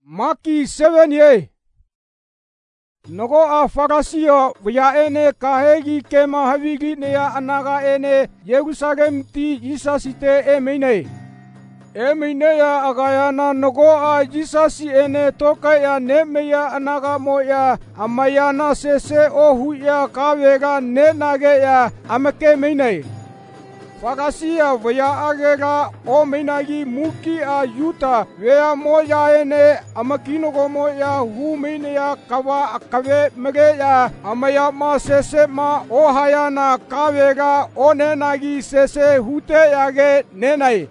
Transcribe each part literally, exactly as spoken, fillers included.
Maki seven ye. Nogo a Farisio via ene kahegi kema havigi nea anaga ene Jerusalem ti Jisasite emine. Eminea agayana nogo a Jisasi ene toka ya nemeya anaga moya amayana sese ohuya kavega nenage ya amake mine. Fagasia via agera o minagi muki a yuta vea moya ene amakinogo moya humine ya kawa akave mege ya amaya ma sese ma ohayana kavega o nenagi sese hute yage nenai.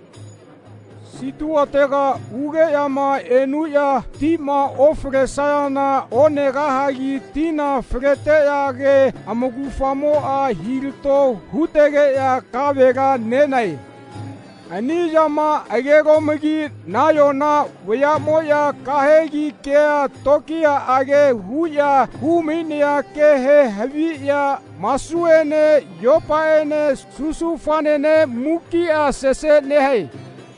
Situatega uge yama enu ya tima ofre sayana onegahagi tina frete yage amagufamo a hilto hutege ya kavega nenai. Ani yama agego magi nayona weyamo ya kahegi kea tokia age huya huminia kehe havi ya masuene yopaene susufanene mukia sese nehei.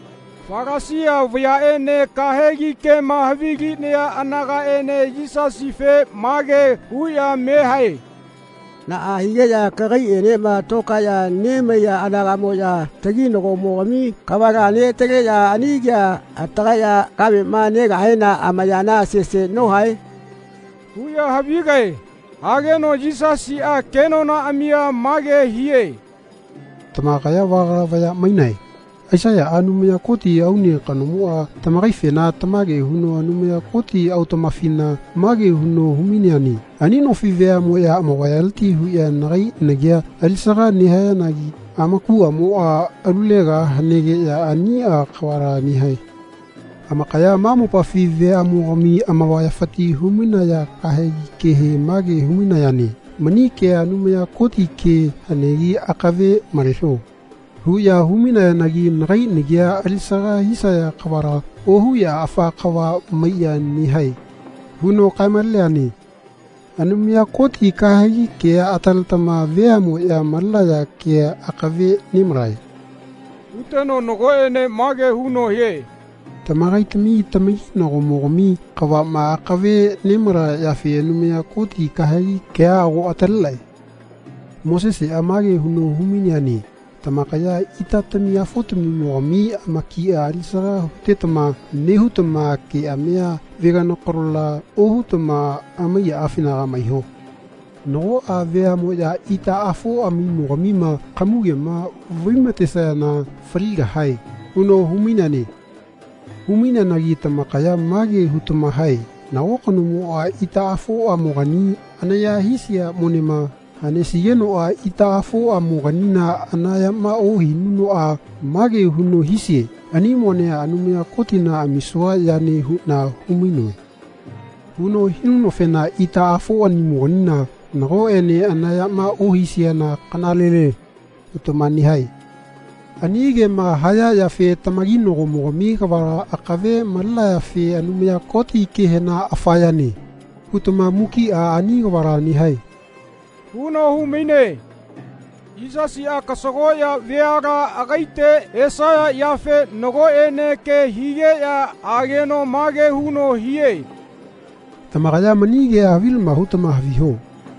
Fagasia via ene kahegi ke mahavigi nea anaga ene Jisasife mage huya mehai. Na ahige ya kagai ene ma toka ya neme ya anaga moya tegi nogo mogami kawaga ne tege ya anigia ataga ya kabe ma nega hena amayana sese no hai. Huya habigai ageno Jisasi a kenona amia mage hiye. Tamakaya waga vaya mainai. Aisaya anumia koti au ni kanumua tamagai fena tamage huno anumia koti au tamafina mage huno huminiani ani no fivea moya amawayalti huya nagai nagia alisara nihaya nagi amaku amoa alulega hanege ya ani a khawara nihai amakaya mamu pa fivea momi amawayafati humina ya kahegi kehe mage humina yani mani ke anumia koti ke hanegi akave maresho huya humina nagi nagai nigia alisara hisaya kabara ohuya afa kawa maya nihai huno kaimaleani anumia koti kahagi ke ataltama veamo ya malaya ke akave nimrai uteno nogoene mage huno he tamagai tami tami nogo mogomi kawa ma akave nimra ya fe anumia koti kahagi ke ago atalai Moses amage huno huminiani tamakaya itatami afotami momi amaki alisara tetama nehutama ke amea vegano korola ohutama amaya afina maiho no avea moya ita afo ami momi ma kamuge ma vimatesa na friga hai uno huminani humina nagi tamakaya mage hutama hai na wakanu mo ita afo amogani anaya hisia monema Hanesi yeno a ita afo a moganina anaya ma o hinuno a mage huno hisie ani monea anumia kotina amiswa yani hu na humino huno hinuno fena ita afo ani moganina nago ene anaya ma o hisia na kanalele utomani hai anige ma haya ya fe tamagino go mogami kabara akave malla ya fe anumia koti kehena afayani utoma muki a ani kabara ni hai Huno humine. Jisasi a kasogoya veaga agaite esaya yafe nogo ene ke hige ya ageno mage huno hiye. Tamakaya manige a vilma hutama haviho.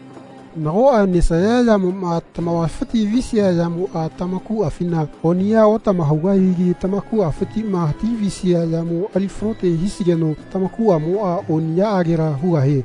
Nago a nesaya ya ma tamawafati visia ya mu a tamaku afina onia o tamahuga higi tamaku afati ma ti visia ya mu alifrote hisigeno tamaku a mo a onia agera huga he.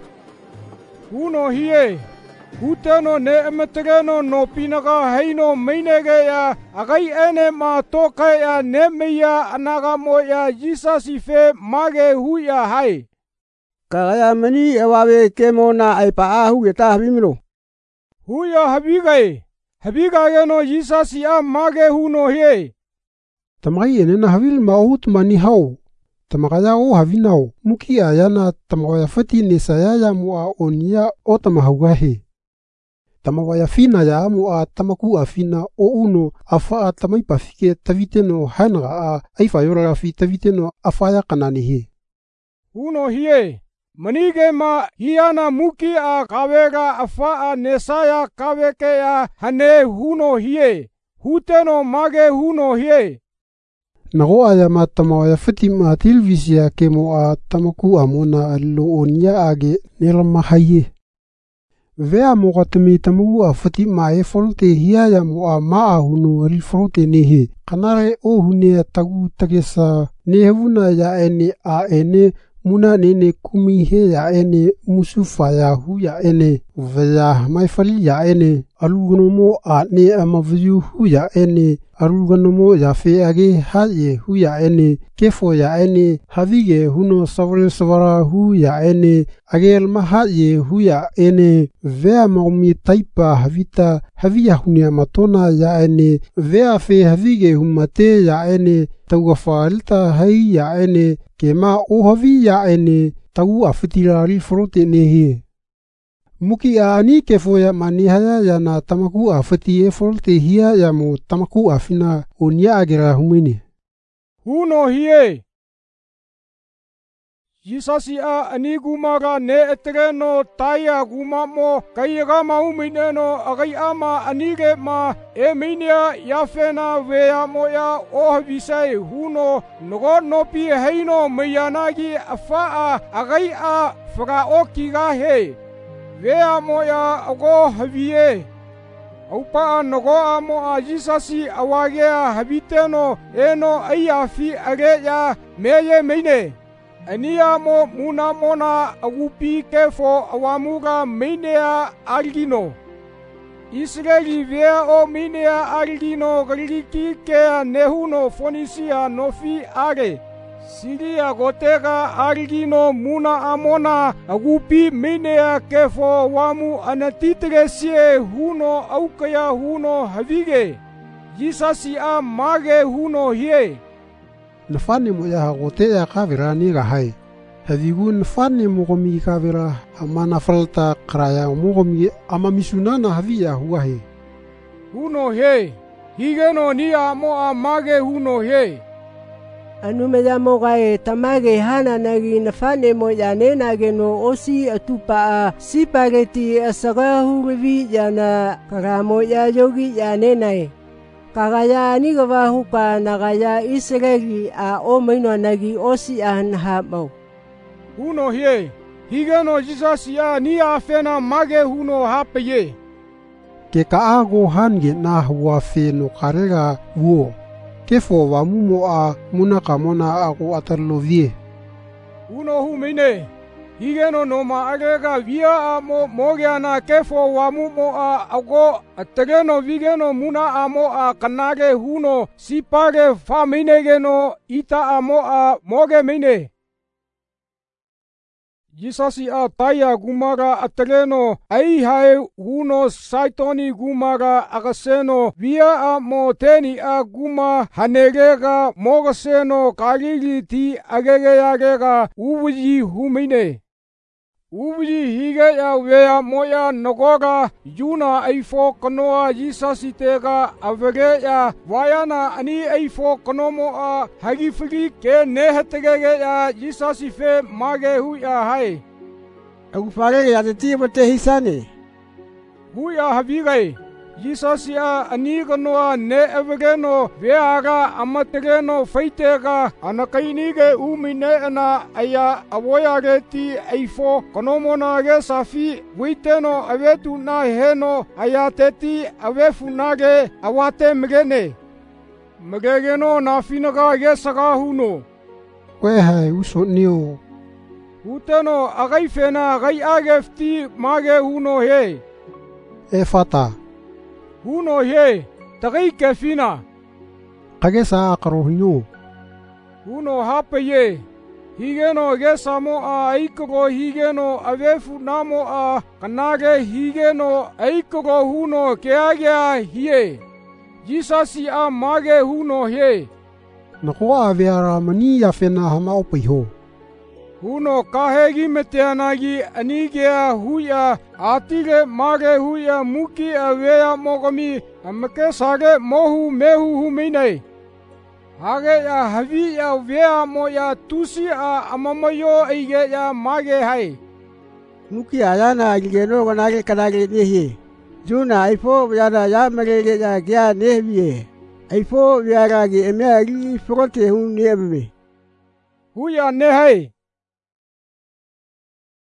Huno hiye. Huteno ne emetegeno no pinaga heino meinege ya agai ene ma toka ya nemeya anaga moya Jisasi fe mage huya hai. Kaya mani ewawe kemona aipa ahu geta habimino. Huya habigai. Habigai no Jisasi a mage huno he. Tamagai ene na havil maut mani hau. Tamakaya o havinau muki ayana tamawaya fati nesaya ya mua onia o tamahuga he. Tamawaya fina ya amu a tamaku a fina o uno afa a tamaipa fike taviteno hanaga a aifayora fi taviteno afaya kanani he. Uno hie, manige ma hiana muki a kavega afa a nesaya kaveke ya hane huno hie, huteno mage huno hie. Nago aya matama ya Fatima tilvisia kemo a tamaku amona allo onia age nelma haye. Vea mo gatami tamu a Fatima e folte hia ya mo a maa hunu rifrote nehe. Kanare o hune tagu tagesa nehuna ya ene a ene muna nene kumi he ya ene musufa ya hu ya ene vea maifali ya ene aluganomo a ne amaviyu hu ya ene aluganomo ya fe age haye hu ya ene kefo ya ene havige huno savre savara hu ya ene agel mahaye hu ya ene vea maumi taipa havita havia hunia matona ya ene vea fe havige humate ya ene taugafailta hai ya ene kema ohavi ya ene tau afitirari frote nehe. Muki a ani kefo ya manihaya ya na tamaku afiti e frote hia ya mo tamaku afina onia agera humini. Huno hie. Yisasi a ani gumaga ne etereno taya gumamo kaiga maumineno agai ama anige ma eminia yafena vea moya ohavisai huno nogo nopi heino mayanagi afaa agai a fraoki gahe vea moya ago havie aupa nogo amo a Yisasi awagea habiteno eno ayafi ageya meye meine. Ania mo muna mona agupi kefo awamuga minea argino. Israeli vea o minea argino galiki kea nehuno fonisia nofi are. Siria gotega argino muna amona agupi minea kefo wamu anatitresie huno aukaya huno havige. Yisasi a mage huno hie. Nafani mo ya gote ya kavira ni ga hai havigu nafani mo gomi kavira amana falta kraya mo gomi ama misunana havia huahe huno he higeno ni amo amage huno he anu me ya mo gae tamage hana nagi nafani mo ya nena geno osi atupa sipageti asaga huwi ya na karamo ya yogi ya nenai kagaya ni gawa huka nagaya Israeli a o maino nagi osi an hamo. Huno hie, higeno Yisasi a ni a fena mage huno hapeye. Ke ka ago hange na hua feno karega uo. Kefo wa mumo a munaka mona ago atarlovie. Huno hu mine. Higeno noma agega via amo mogeana kefo wamumo a ago ategeno vigeno muna amo a kanage huno sipage fa minegeno ita amo a moge mine. Yisasi a taya gumaga ategeno ai hae huno saitoni gumaga agaseno via amo teni a guma hanegega mogaseno kagigi ti agegeyagega ubuji humine. Ubuji higa ya wea moya nogoga yuna aifo kanoa Yisasi tega avege ya wayana ani aifo kanomo a hagifigi ke nehetege ya Yisasi fe mage hu ya hai. Agufare ya te tia te hisane. Hu ya havigai. Yisasi a ani kanoa ne evegeno veaga amategeno feitega anakainige umine ana aya awoyage ti aifo konomonage safi witeno avetu na heno aya teti avefunage awate mgene mgegeno na finaga yesaga huno kwe hai uso nio uteno agai fena agai agefti mage huno he e fata huno he tagai kefina kagesa akarohino huno hapaye higeno gesamo a aikogo higeno avefu namo a kanage higeno aikogo huno keagea hie Yisasi a mage huno he nako aveara mani ya fena hama opiho huno kahegi meteanagi anigea huya atige mage huya muki avea mogomi amake sage mohu mehu humine hage ya havi ya vea moya tusi a amamayo eige ya mage hai muki ayana ageno ganage kanage nehi juna ifo yana ya magege ya gya nehi ai fo viara ge emea ri frote hun niebe. Huya ne hai.